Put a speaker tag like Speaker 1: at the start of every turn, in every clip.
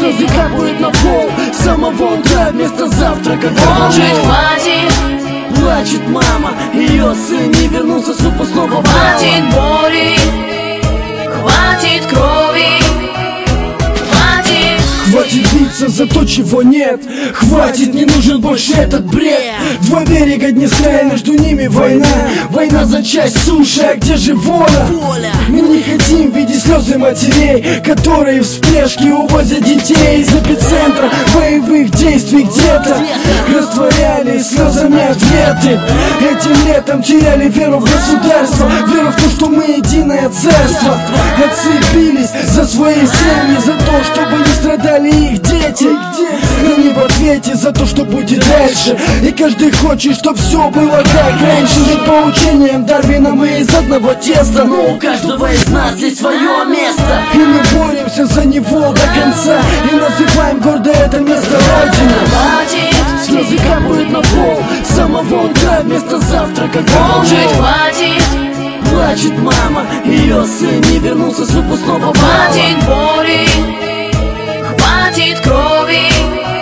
Speaker 1: Слезы капают на пол с самого утра вместо завтрака.
Speaker 2: Может, хватит?
Speaker 1: Плачет мама, ее сын не вернулся с выпускного бала.
Speaker 2: Хватит боли, хватит крови, хватит.
Speaker 1: Хватит биться за то, чего нет. Хватит, не нужен больше этот бред. Два берега Днестра, и между ними война. Война за часть суши, а где же воля? Мы не хотим видеть слезы матерей, которые в спешке увозят детей из эпицентра боевых действий где-то. Растворяли слезами ответы. Этим летом теряли веру в государство, веру в то, что мы единое царство. Отцы бились за свои семьи, за то, чтобы не страдали их дети. Но не в ответе за то, что будет дальше. И каждый хочет, чтоб все было как раньше. Жить по учениям Дарвина мы из одного теста. Но у каждого из нас есть свое место, и мы боремся за него до конца. И называем гордо это место Родина.
Speaker 2: Хватит,
Speaker 1: Слезы капают на пол с самого утра вместо завтрака.
Speaker 2: может, хватит?
Speaker 1: Плачет мама, ее сын не вернулся с выпускного бала.
Speaker 2: Хватит боли, хватит крови,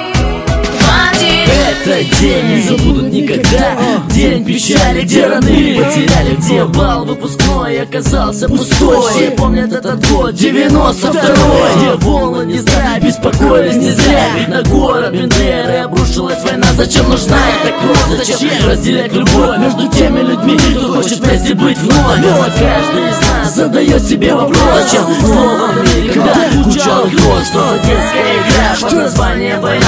Speaker 2: хватит.
Speaker 1: Этот день не забудут никогда. День печали, где родные потеряли, где бал выпускной оказался пустой. Все помнят этот год, 92-й, где волны Днестра беспокоились не зря. Ведь на город Бендеры обрушилась война. Зачем нужна эта кровь? Зачем разделять любовь между теми людьми, кто хочет вместе быть вновь? Вот каждый из нас задает себе вопрос: зачем снова в мире, когда звучал гром? Что за детская игра под названием война?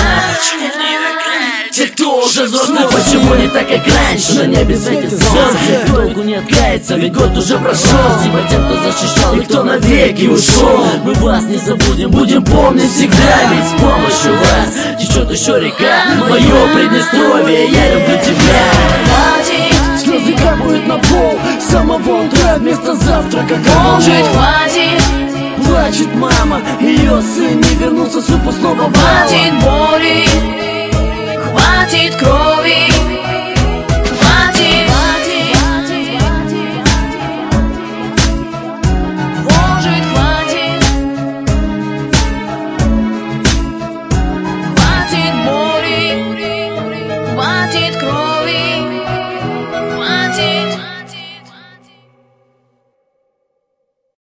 Speaker 1: Те, кто уже взрослый, почему не так, как раньше? На небе светит солнце, толку не откается, ведь год уже прошел. Спасибо тем, кто защищал и кто навеки ушел. Мы вас не забудем, будем помнить всегда, ведь с помощью вас течет еще река. Мое Приднестровье, я люблю тебя.
Speaker 2: Хватит,
Speaker 1: Слезы капают на пол с самого утра вместо завтрака.
Speaker 2: может, хватит?
Speaker 1: Плачет мама, ее сын не вернулся с выпускного бала.
Speaker 2: Хватит боли, хватит крови,